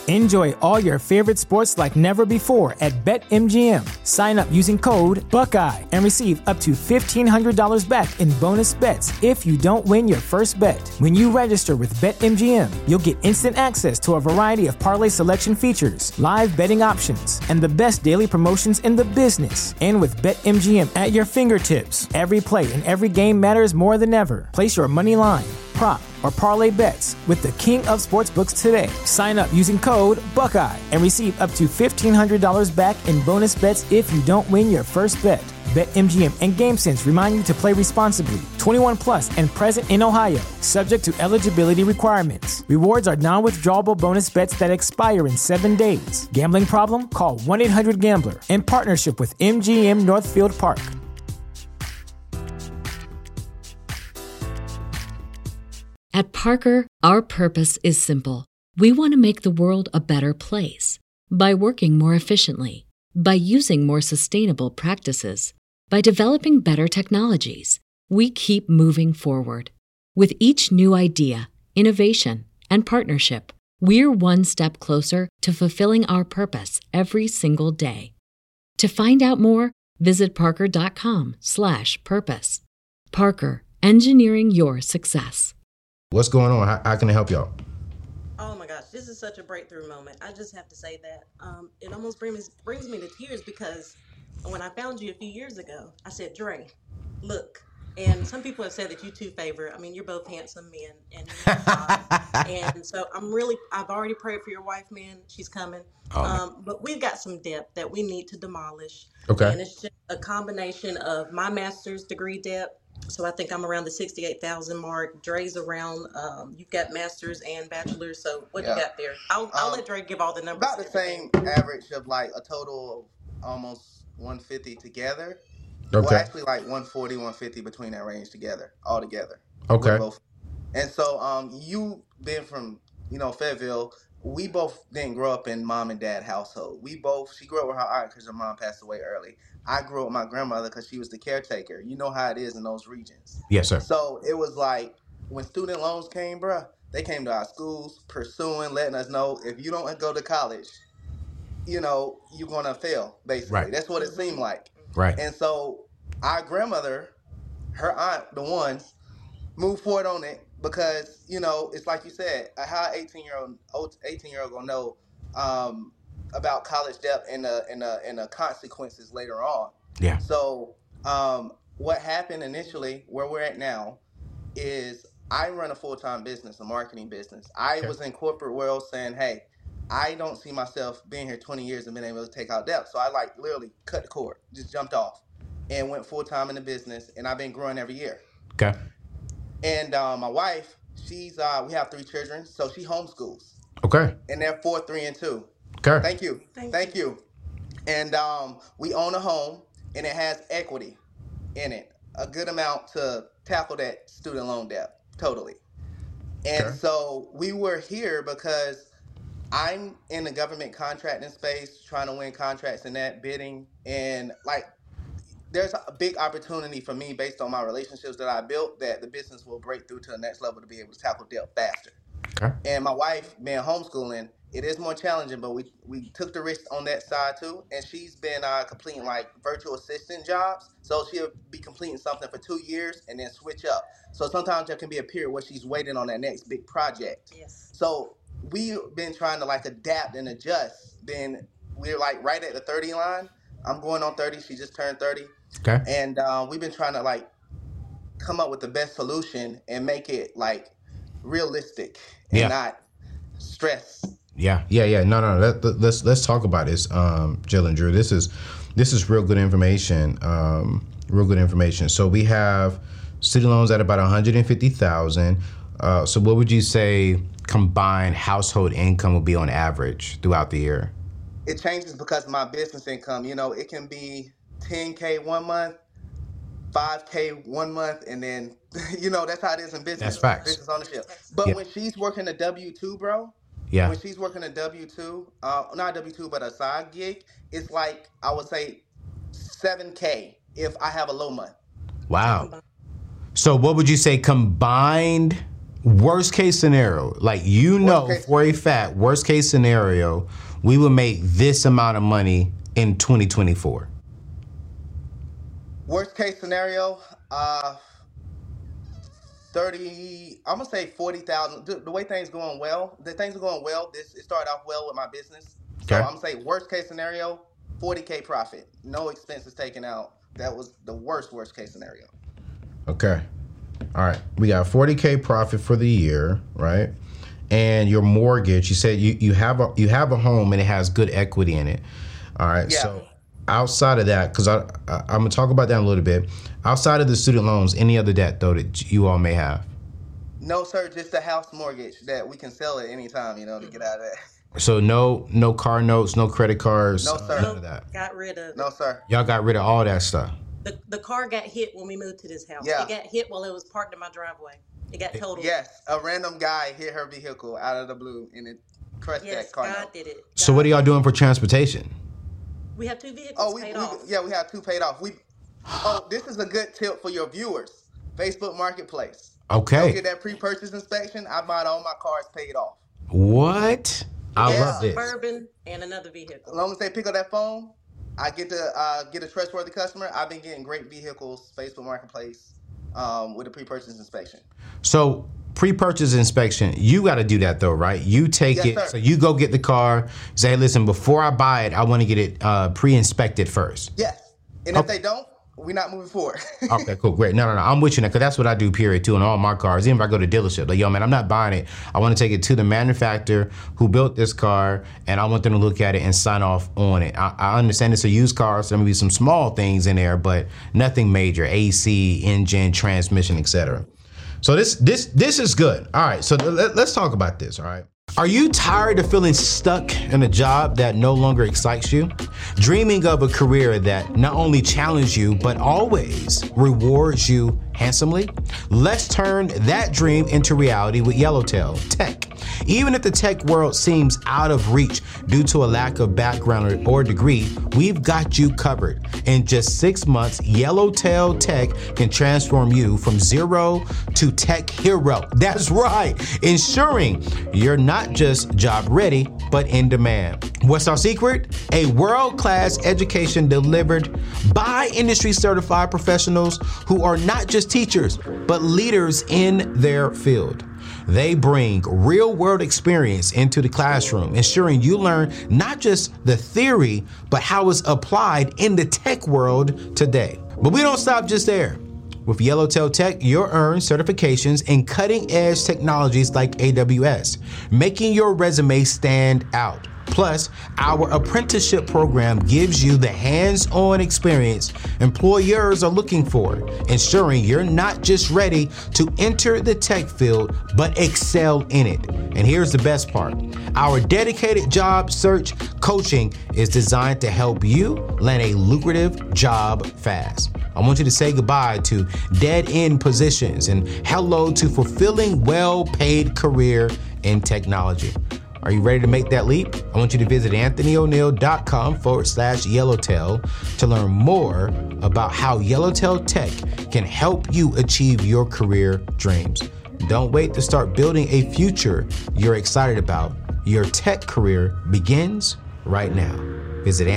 Enjoy all your favorite sports like never before at BetMGM. Sign up using code Buckeye and receive up to $1,500 back in bonus bets if you don't win your first bet. When you register with BetMGM, you'll get instant access to a variety of parlay selection features, live betting options, and the best daily promotions in the business. And with BetMGM at your fingertips, every play and every game matters more than ever. Place your money line, prop, or parlay bets with the king of sportsbooks today. Sign up using code Buckeye and receive up to $1,500 back in bonus bets if you don't win your first bet. BetMGM and GameSense remind you to play responsibly. 21 plus and present in Ohio, subject to eligibility requirements. Rewards are non-withdrawable bonus bets that expire in 7 days. Gambling problem? Call 1-800-GAMBLER. In partnership with MGM Northfield Park. At Parker, our purpose is simple. We want to make the world a better place by working more efficiently, by using more sustainable practices, by developing better technologies. We keep moving forward. With each new idea, innovation, and partnership, we're one step closer to fulfilling our purpose every single day. To find out more, visit parker.com/purpose. Parker, engineering your success. What's going on? How can I help y'all? Oh my gosh, this is such a breakthrough moment. I just have to say that. It almost brings me to tears because when I found you a few years ago, I said, Dre, look. And some people have said that you two favor. I mean, you're both handsome men. And so I've already prayed for your wife, man. She's coming. But we've got some debt that we need to demolish. Okay. And it's just a combination of my master's degree debt. So I think I'm around the 68,000 mark. Dre's around. You've got masters and bachelors. So what you got there? I'll let Dre give all the numbers. About the same average of like a total of almost 150 together. Okay. Well, actually like 140, 150 between that range together, all together. Okay. And so you been from Fayetteville. We both didn't grow up in mom and dad household. She grew up with her aunt because her mom passed away early. I grew up with my grandmother because she was the caretaker. You know how it is in those regions. Yes, sir. So it was like when student loans came, bruh, they came to our schools pursuing, letting us know if you don't go to college, you're going to fail, basically. Right. That's what it seemed like. Right. And so our grandmother, her aunt, the ones, moved forward on it because, it's like you said, how 18-year-old gonna know about college debt and the consequences later on. Yeah. So what happened initially, where we're at now, is I run a full-time business, a marketing business. I was in corporate world saying, hey, I don't see myself being here 20 years and being able to take out debt. So I literally cut the cord, just jumped off and went full-time in the business, and I've been growing every year. Okay. And my wife, we have 3 children, so she homeschools. Okay. And they're 4, 3, and 2. Okay. Thank you. And we own a home, and it has equity in it, a good amount to tackle that student loan debt, totally. And so we were here because I'm in the government contracting space, trying to win contracts in that, bidding, and there's a big opportunity for me based on my relationships that I built that the business will break through to the next level to be able to tackle debt faster. Okay. And my wife, being homeschooling, it is more challenging, but we took the risk on that side too. And she's been completing virtual assistant jobs. So she'll be completing something for 2 years and then switch up. So sometimes there can be a period where she's waiting on that next big project. Yes. So we've been trying to adapt and adjust. Then we're right at the 30 line. I'm going on 30. She just turned 30. Okay. And we've been trying to come up with the best solution and make it realistic and not stress. Yeah. No. Let's talk about this, Jill and Drew. This is real good information. So we have student loans at about $150,000. So what would you say combined household income will be on average throughout the year? It changes because of my business income. It can be $10K 1 month, $5K 1 month, and then that's how it is in business. That's facts. Business ownership. But when she's working a W-2, bro. Yeah. When she's working a W-2, not a W-2, but a side gig, it's I would say $7K if I have a low month. Wow. So what would you say combined Worst case scenario, like for a fact, worst case scenario, we will make this amount of money in 2024. Worst case scenario, 30. I'm gonna say 40,000. The way things going well, it started off well with my business. So Okay. I'm gonna say worst case scenario, 40K profit, no expenses taken out. That was the worst case scenario. Okay. All right. We got 40K profit for the year, right? And your mortgage, you said you have a home and it has good equity in it. All right. Yeah. So outside of that, because I'm gonna talk about that in a little bit. Outside of the student loans, any other debt though that you all may have? No, sir, just a house mortgage that we can sell at any time, to get out of that. So no car notes, no credit cards, No, sir. none of that. Got rid of. No, sir. Y'all got rid of all that stuff. The car got hit when we moved to this house. Yeah. It got hit while it was parked in my driveway. It got totaled. Yes, a random guy hit her vehicle out of the blue and it crushed Yes, that car. God note. did it. So what are y'all doing for transportation? We have 2 vehicles Oh, we paid off. have 2 paid off. This is a good tip for your viewers. Facebook Marketplace. Okay. Go get that pre-purchase inspection. I bought all my cars paid off. What? I Yeah. love this. Suburban and another As vehicle. long as they pick up that phone, I get to get a trustworthy customer. I've been getting great vehicles, Facebook Marketplace, with a pre-purchase inspection. So pre-purchase inspection, you got to do that though, right? You take Yes, it. sir. So you go get the car. Say, hey, listen, before I buy it, I want to get it pre-inspected first. Yes. And if they don't, we're not moving forward. Okay, cool, great. No, I'm with you now, because that's what I do, period, too, on all my cars. Even if I go to dealership, like, yo, man, I'm not buying it. I want to take it to the manufacturer who built this car, and I want them to look at it and sign off on it. I understand it's a used car, so there may be some small things in there, but nothing major, AC, engine, transmission, etc. So this is good. All right, so let's talk about this, all right? Are you tired of feeling stuck in a job that no longer excites you? Dreaming of a career that not only challenges you, but always rewards you handsomely? Let's turn that dream into reality with Yellowtail Tech. Even if the tech world seems out of reach due to a lack of background or degree, we've got you covered. In just 6 months, Yellowtail Tech can transform you from zero to tech hero. That's right, ensuring you're not just job ready, but in demand. What's our secret? A world-class education delivered by industry certified professionals who are not just teachers, but leaders in their field. They bring real-world experience into the classroom, ensuring you learn not just the theory, but how it's applied in the tech world today. But we don't stop just there. With Yellowtail Tech, you'll earn certifications in cutting-edge technologies like AWS, making your resume stand out. Plus, our apprenticeship program gives you the hands-on experience employers are looking for, ensuring you're not just ready to enter the tech field, but excel in it. And here's the best part. Our dedicated job search coaching is designed to help you land a lucrative job fast. I want you to say goodbye to dead-end positions and hello to fulfilling, well-paid career in technology. Are you ready to make that leap? I want you to visit anthonyoneal.com/yellowtail to learn more about how Yellowtail Tech can help you achieve your career dreams. Don't wait to start building a future you're excited about. Your tech career begins right now. Visit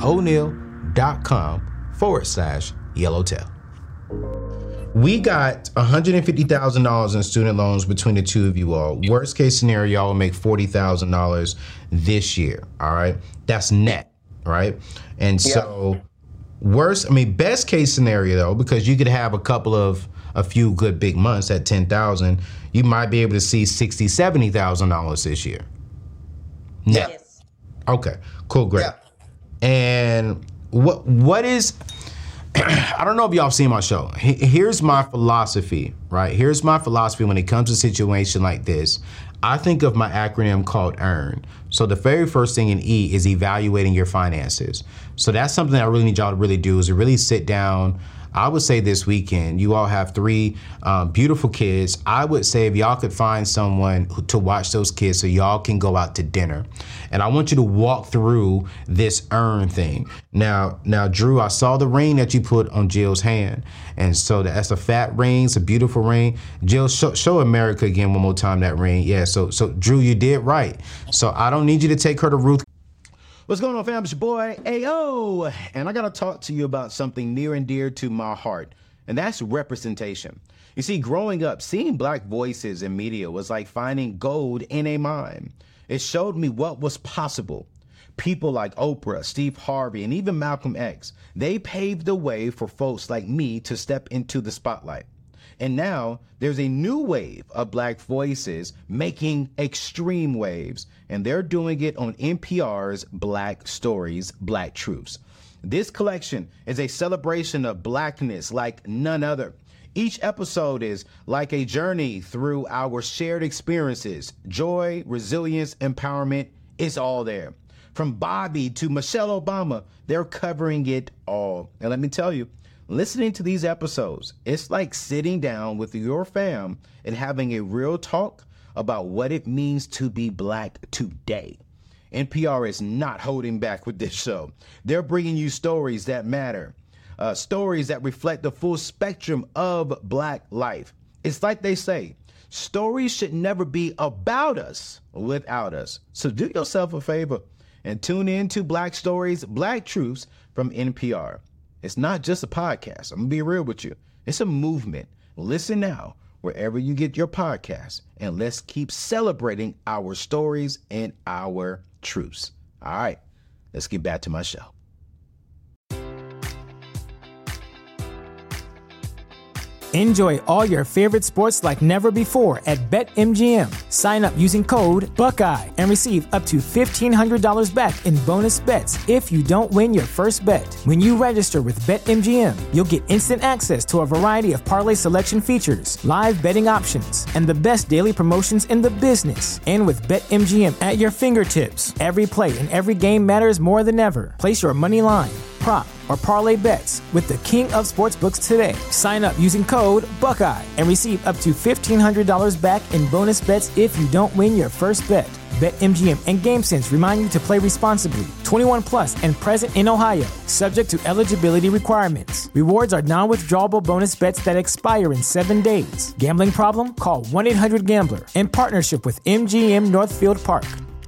anthonyoneal.com/yellowtail. We got $150,000 in student loans between the two of you all. Worst case scenario, y'all will make $40,000 this year. All right. That's net. Right. And so best case scenario, though, because you could have a few good big months at 10,000, you might be able to see $60,000, $70,000 this year. Net. Yes. Okay. Cool. Great. Yeah. And what is, I don't know if y'all have seen my show. Here's my philosophy, right? Here's my philosophy when it comes to a situation like this. I think of my acronym called EARN. So the very first thing in E is evaluating your finances. So that's something that I really need y'all to really do, is to really sit down, I would say this weekend, you all have three beautiful kids. I would say if y'all could find someone to watch those kids so y'all can go out to dinner. And I want you to walk through this earn thing. Now, Drew, I saw the ring that you put on Jill's hand. And so that's a fat ring. It's a beautiful ring. Jill, show America again one more time that ring. Yeah, so Drew, you did right. So I don't need you to take her to Ruth. What's going on, fam? It's your boy, Ayo. And I got to talk to you about something near and dear to my heart, and that's representation. You see, growing up, seeing black voices in media was like finding gold in a mine. It showed me what was possible. People like Oprah, Steve Harvey, and even Malcolm X, they paved the way for folks like me to step into the spotlight. And now there's a new wave of black voices making extreme waves, and they're doing it on NPR's Black Stories, Black Truths. This collection is a celebration of blackness like none other. Each episode is like a journey through our shared experiences. Joy, resilience, empowerment, it's all there. From Bobby to Michelle Obama, they're covering it all. And let me tell you, listening to these episodes, it's like sitting down with your fam and having a real talk about what it means to be black today. NPR is not holding back with this show. They're bringing you stories that matter, stories that reflect the full spectrum of black life. It's like they say, stories should never be about us without us. So do yourself a favor and tune in to Black Stories, Black Truths from NPR. It's not just a podcast. I'm going to be real with you. It's a movement. Listen now, wherever you get your podcasts, and let's keep celebrating our stories and our truths. All right, let's get back to my show. Enjoy all your favorite sports like never before at BetMGM. Sign up using code Buckeye and receive up to $1,500 back in bonus bets if you don't win your first bet. When you register with BetMGM, you'll get instant access to a variety of parlay selection features, live betting options, and the best daily promotions in the business. And with BetMGM at your fingertips, every play and every game matters more than ever. Place your money line, prop, or parlay bets with the king of sportsbooks today. Sign up using code Buckeye and receive up to $1,500 back in bonus bets if you don't win your first bet. BetMGM and GameSense remind you to play responsibly. 21 plus and present in Ohio, subject to eligibility requirements. Rewards are non-withdrawable bonus bets that expire in 7 days. Gambling problem? Call 1-800-GAMBLER in partnership with MGM Northfield Park.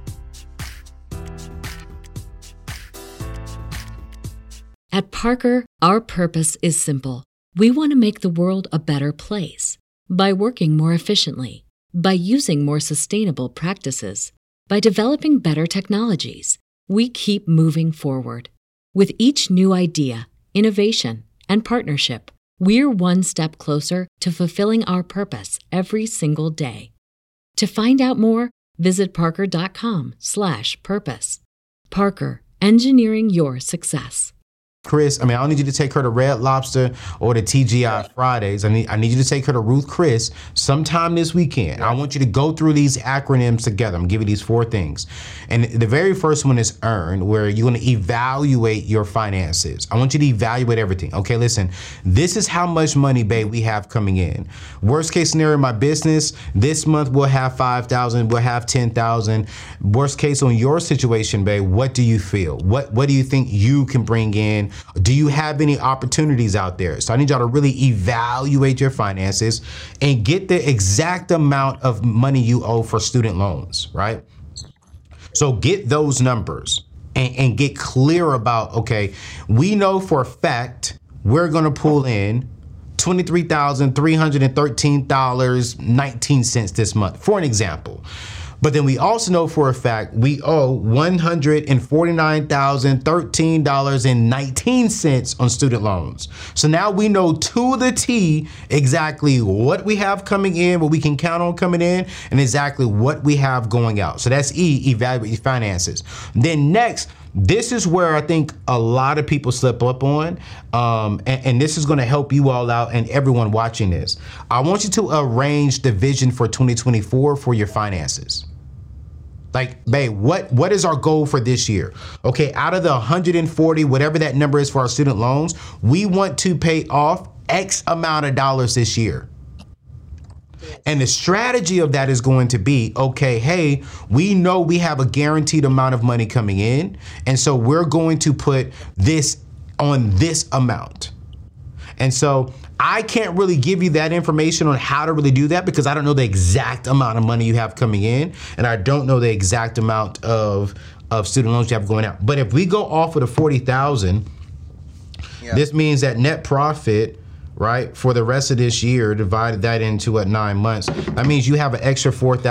At Parker, our purpose is simple. We want to make the world a better place by working more efficiently, by using more sustainable practices, by developing better technologies. We keep moving forward. With each new idea, innovation, and partnership, we're one step closer to fulfilling our purpose every single day. To find out more, visit parker.com/purpose. Parker, engineering your success. Chris, I don't need you to take her to Red Lobster or to TGI Fridays. I need you to take her to Ruth Chris sometime this weekend. I want you to go through these acronyms together. I'm going to give you these 4 things. And the very first one is earn, where you're going to evaluate your finances. I want you to evaluate everything. Okay, listen, this is how much money, babe, we have coming in. Worst case scenario in my business, this month we'll have $5,000, we'll have $10,000. Worst case on your situation, babe, what do you feel? What do you think you can bring in? Do you have any opportunities out there? So I need y'all to really evaluate your finances and get the exact amount of money you owe for student loans, right? So get those numbers and get clear about, okay, we know for a fact we're going to pull in $23,313.19 this month, for an example. But then we also know for a fact we owe $149,013.19 on student loans. So now we know to the T exactly what we have coming in, what we can count on coming in, and exactly what we have going out. So that's E, evaluate your finances. Then next, this is where I think a lot of people slip up on, and this is going to help you all out and everyone watching this. I want you to arrange the vision for 2024 for your finances. Like, babe, what is our goal for this year? Okay, out of the 140, whatever that number is for our student loans, we want to pay off X amount of dollars this year. And the strategy of that is going to be, okay, hey, we know we have a guaranteed amount of money coming in, and so we're going to put this on this amount. And so I can't really give you that information on how to really do that because I don't know the exact amount of money you have coming in, and I don't know the exact amount of student loans you have going out. But if we go off of the 40,000, this means that net profit, right, for the rest of this year, divided that into 9 months, that means you have an extra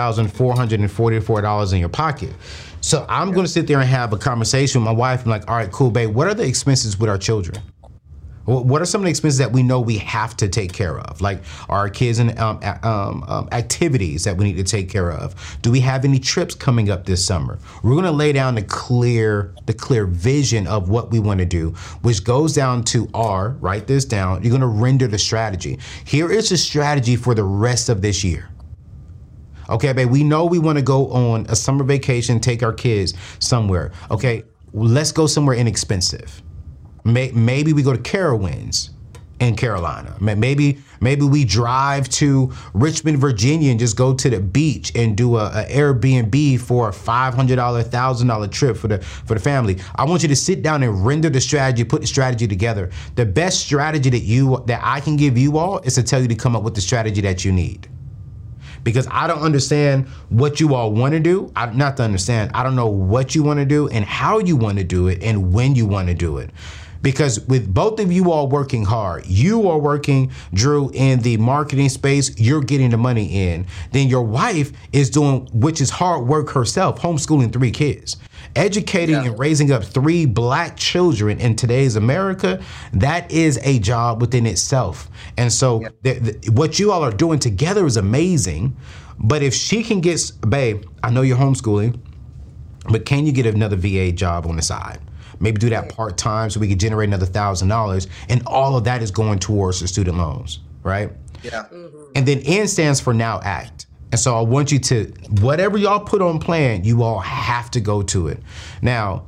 $4,444 in your pocket. So I'm going to sit there and have a conversation with my wife and like, all right, cool, babe, what are the expenses with our children? What are some of the expenses that we know we have to take care of? Like, are our kids in activities that we need to take care of? Do we have any trips coming up this summer? We're going to lay down the clear vision of what we want to do, which goes down to write this down. You're going to render the strategy. Here is the strategy for the rest of this year. Okay, babe, we know we want to go on a summer vacation, take our kids somewhere. Okay, let's go somewhere inexpensive. Maybe we go to Carowinds in Carolina. Maybe we drive to Richmond, Virginia, and just go to the beach and do a Airbnb for a $500, $1,000 trip for the family. I want you to sit down and render the strategy, put the strategy together. The best strategy that I can give you all is to tell you to come up with the strategy that you need. Because I don't understand what you all want to do. I don't know what you want to do and how you want to do it and when you want to do it. Because with both of you all working hard, you are working, Drew, in the marketing space, you're getting the money in. Then your wife is doing, which is hard work herself, homeschooling 3 kids. Educating and raising up 3 Black children in today's America, that is a job within itself. And so what you all are doing together is amazing. But if she can get, babe, I know you're homeschooling, but can you get another VA job on the side? Maybe do that part-time so we can generate another $1,000. And all of that is going towards the student loans, right? Yeah. And then N stands for Now Act. And so I want you to, whatever y'all put on plan, you all have to go to it. Now,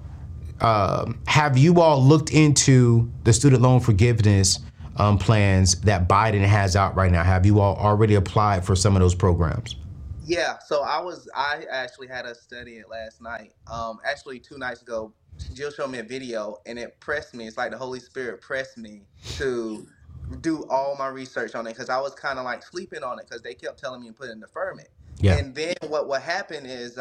have you all looked into the student loan forgiveness plans that Biden has out right now? Have you all already applied for some of those programs? Yeah, so I actually had us study it last night. Actually 2 nights ago, Jill showed me a video and it pressed me. It's like the Holy Spirit pressed me to do all my research on it because I was kind of like sleeping on it because they kept telling me to put in deferment. Yeah. And then what happened is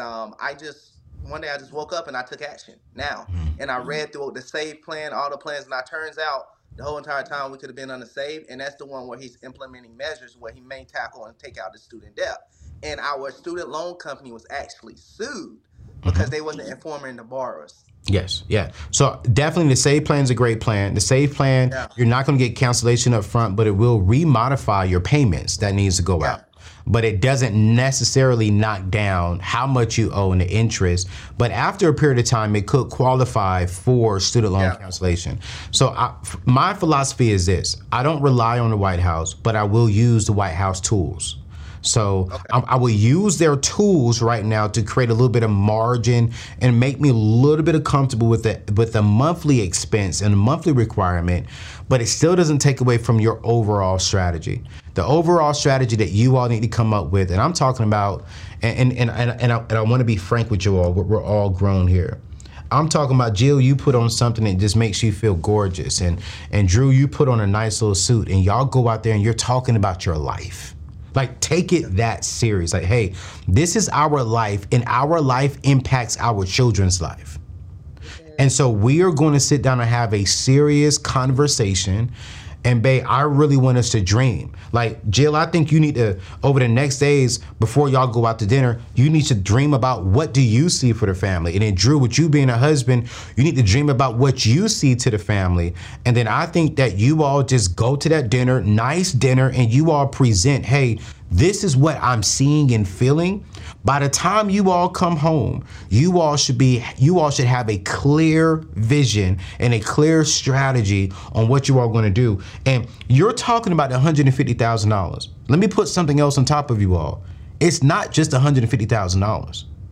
one day I just woke up and I took action now. And I read through the SAVE plan, all the plans, and it turns out the whole entire time we could have been on the SAVE, and that's the one where he's implementing measures where he may tackle and take out the student debt. And our student loan company was actually sued because they wasn't informing the borrowers. Yes, yeah. So definitely the SAVE plan is a great plan. The SAVE plan, you're not going to get cancellation up front, but it will remodify your payments that needs to go out. But it doesn't necessarily knock down how much you owe in the interest. But after a period of time, it could qualify for student loan cancellation. So my philosophy is this. I don't rely on the White House, but I will use the White House tools. So I will use their tools right now to create a little bit of margin and make me a little bit comfortable with the monthly expense and the monthly requirement, but it still doesn't take away from your overall strategy. The overall strategy that you all need to come up with, and I'm talking about, and I want to be frank with you all, we're all grown here. I'm talking about, Jill, you put on something that just makes you feel gorgeous, and Drew, you put on a nice little suit, and y'all go out there and you're talking about your life. Like, take it that serious. Like, hey, this is our life, and our life impacts our children's life. And so we are going to sit down and have a serious conversation. And babe, I really want us to dream. Like, Jill, I think you need to, over the next days, before y'all go out to dinner, you need to dream about what do you see for the family. And then Drew, with you being a husband, you need to dream about what you see to the family. And then I think that you all just go to that dinner, nice dinner, and you all present, hey, this is what I'm seeing and feeling. By the time you all come home, you all should have a clear vision and a clear strategy on what you are going to do. And you're talking about $150,000. Let me put something else on top of you all. It's not just $150,000.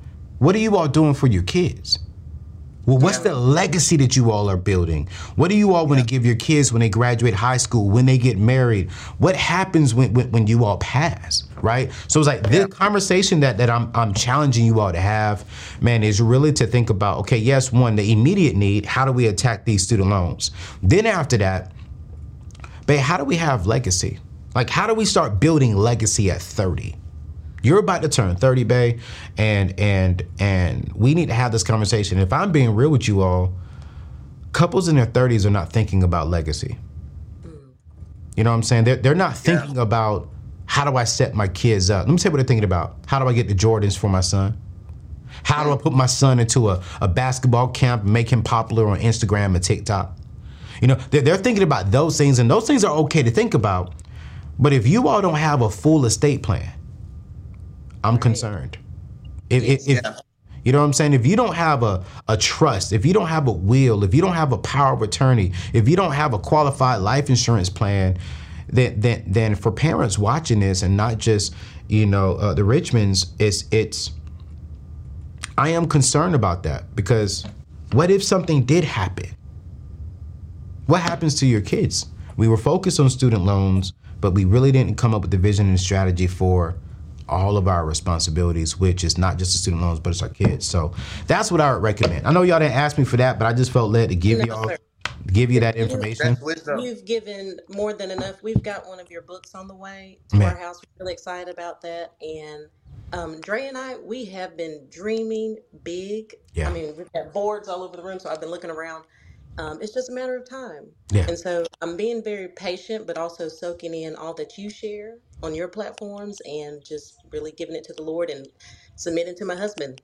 what are you all doing for your kids? Well, what's the legacy that you all are building? What do you all want to give your kids when they graduate high school, when they get married? What happens when you all pass, right? So it's like the conversation that I'm challenging you all to have, man, is really to think about, okay, yes, one, the immediate need, how do we attack these student loans? Then after that, babe, how do we have legacy? Like, how do we start building legacy at 30? You're about to turn 30, babe, and we need to have this conversation. If I'm being real with you all, couples in their 30s are not thinking about legacy. You know what I'm saying? They're not thinking about, how do I set my kids up? Let me tell you what they're thinking about. How do I get the Jordans for my son? How do I put my son into a basketball camp and make him popular on Instagram and TikTok? You know, they're thinking about those things, and those things are okay to think about. But if you all don't have a full estate plan, I'm concerned. If you know what I'm saying? If you don't have a trust, if you don't have a will, if you don't have a power of attorney, if you don't have a qualified life insurance plan, then for parents watching this, and not just, the Richmonds, I am concerned about that, because what if something did happen? What happens to your kids? We were focused on student loans, but we really didn't come up with the vision and strategy for all of our responsibilities, which is not just the student loans, but it's our kids. So that's what I would recommend. I know y'all didn't ask me for that, but I just felt led to give you that information. You've given more than enough. We've got one of your books on the way to our house. We're really excited about that. And Dre and I, we have been dreaming big. Yeah. I mean, we've got boards all over the room, so I've been looking around. It's just a matter of time. Yeah. And so I'm being very patient, but also soaking in all that you share on your platforms, and just really giving it to the Lord and submitting to my husband.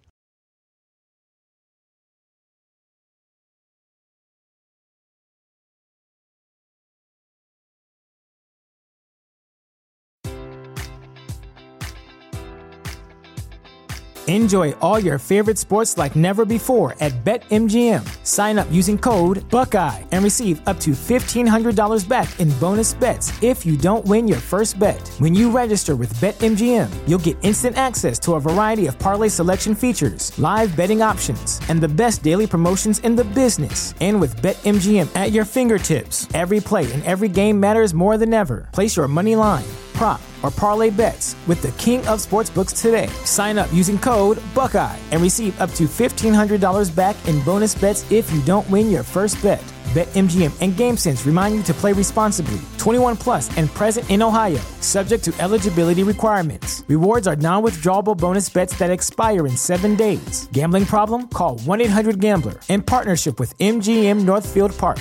Enjoy all your favorite sports like never before at BetMGM. Sign up using code Buckeye and receive up to $1,500 back in bonus bets if you don't win your first bet. When you register with BetMGM, you'll get instant access to a variety of parlay selection features, live betting options, and the best daily promotions in the business. And with BetMGM at your fingertips, every play and every game matters more than ever. Place your money line, prop, or parlay bets with the king of sportsbooks today. Sign up using code Buckeye and receive up to $1,500 back in bonus bets if you don't win your first bet. BetMGM and GameSense remind you to play responsibly. 21 plus and present in Ohio, subject to eligibility requirements. Rewards are non-withdrawable bonus bets that expire in 7 days. Gambling problem? Call 1-800-GAMBLER. In partnership with MGM Northfield Park.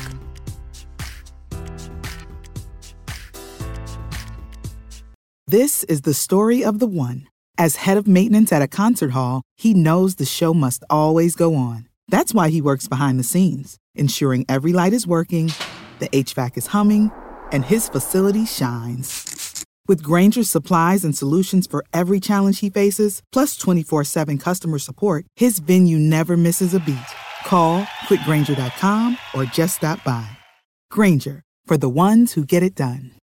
This is the story of the one. As head of maintenance at a concert hall, he knows the show must always go on. That's why he works behind the scenes, ensuring every light is working, the HVAC is humming, and his facility shines. With Grainger's supplies and solutions for every challenge he faces, plus 24/7 customer support, his venue never misses a beat. Call quickgrainger.com or just stop by. Grainger, for the ones who get it done.